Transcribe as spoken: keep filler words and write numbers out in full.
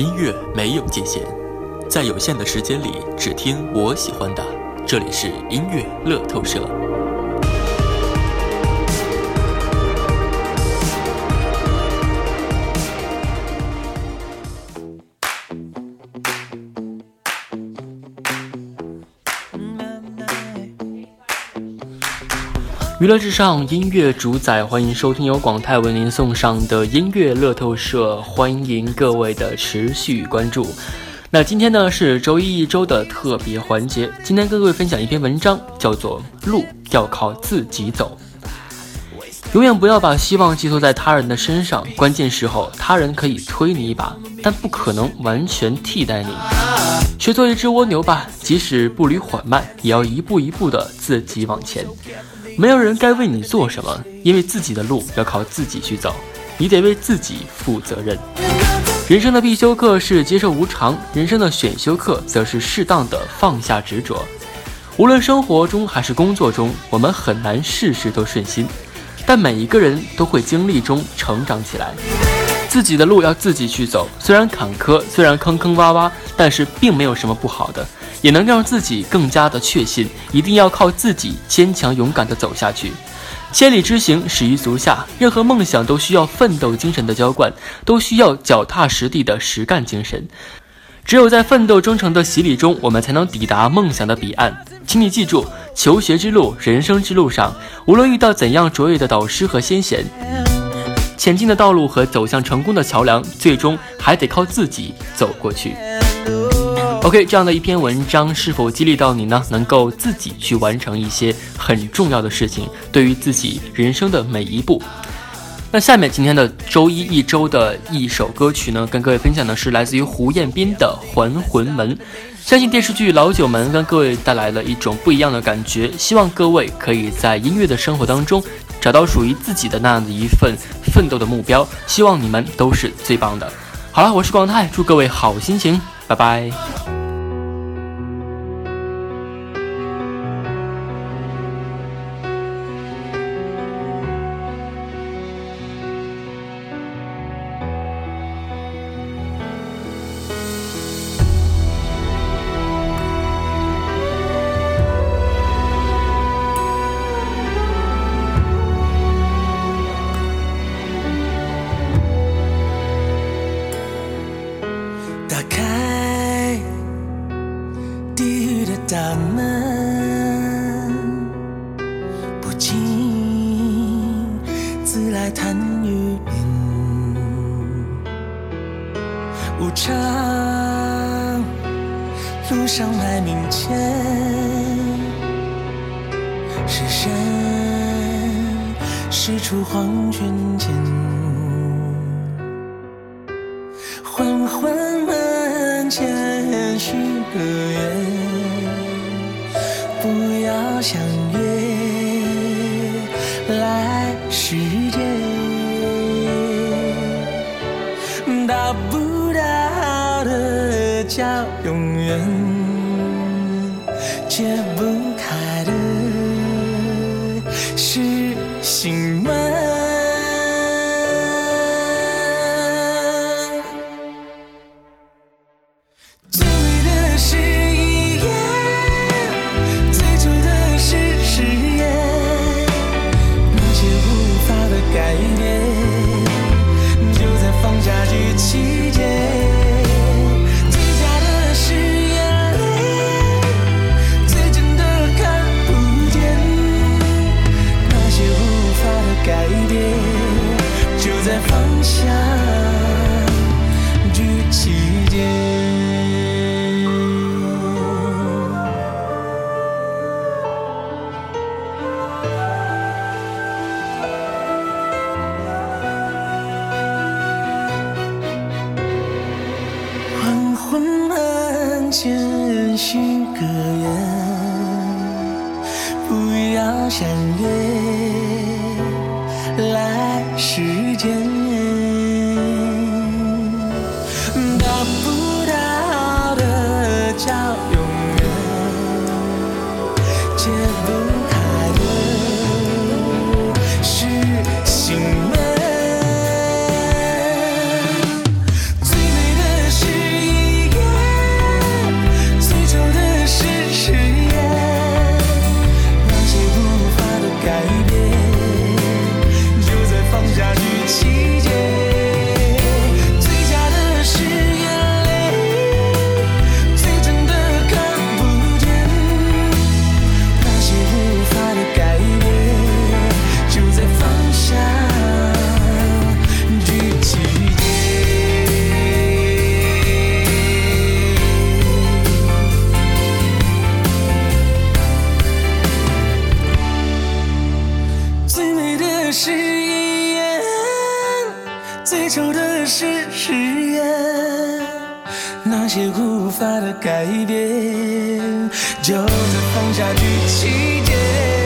音乐没有界限，在有限的时间里只听我喜欢的。这里是音乐乐透社。娱乐至上，音乐主宰，欢迎收听由广泰为您送上的音乐乐透社，欢迎各位的持续关注。那今天呢是周一一周的特别环节，今天跟各位分享一篇文章，叫做路要靠自己走。永远不要把希望寄托在他人的身上，关键时候他人可以推你一把，但不可能完全替代你。学做一只蜗牛吧，即使步履缓慢，也要一步一步的自己往前。没有人该为你做什么，因为自己的路要靠自己去走，你得为自己负责任。人生的必修课是接受无常，人生的选修课则是适当的放下执着。无论生活中还是工作中，我们很难事事都顺心，但每一个人都会经历中成长起来。自己的路要自己去走，虽然坎坷，虽然坑坑洼洼，但是并没有什么不好的，也能让自己更加的确信，一定要靠自己坚强勇敢的走下去。千里之行，始于足下，任何梦想都需要奋斗精神的浇灌，都需要脚踏实地的实干精神。只有在奋斗征程的洗礼中，我们才能抵达梦想的彼岸。请你记住，求学之路，人生之路上，无论遇到怎样卓越的导师和先贤，前进的道路和走向成功的桥梁，最终还得靠自己走过去。OK， 这样的一篇文章是否激励到你呢？能够自己去完成一些很重要的事情，对于自己人生的每一步。那下面今天的周一一周的一首歌曲呢，跟各位分享的是来自于胡彦斌的《还魂门》。相信电视剧《老九门》跟各位带来了一种不一样的感觉，希望各位可以在音乐的生活当中找到属于自己的那样的一份奋斗的目标，希望你们都是最棒的。好了，我是广泰，祝各位好心情，拜拜。 大门不禁自来谈语音，无常路上来明前，是神使出黄泉间，还魂门前许个愿，不要相约来世间，达不到的叫永远，解不开的是心门。前许个愿，不要相约来世间，达不到的叫永远，解不开的是心门。最美的是追求的是誓言，那些无法的改变，就在放下去期间。